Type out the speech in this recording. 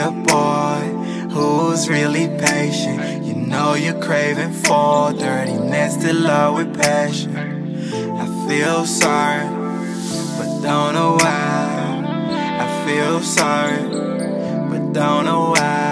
a boy who's really patient. You know you're craving for dirty, nasty love with passion. I feel sorry, but don't know why. I feel sorry, but don't know why.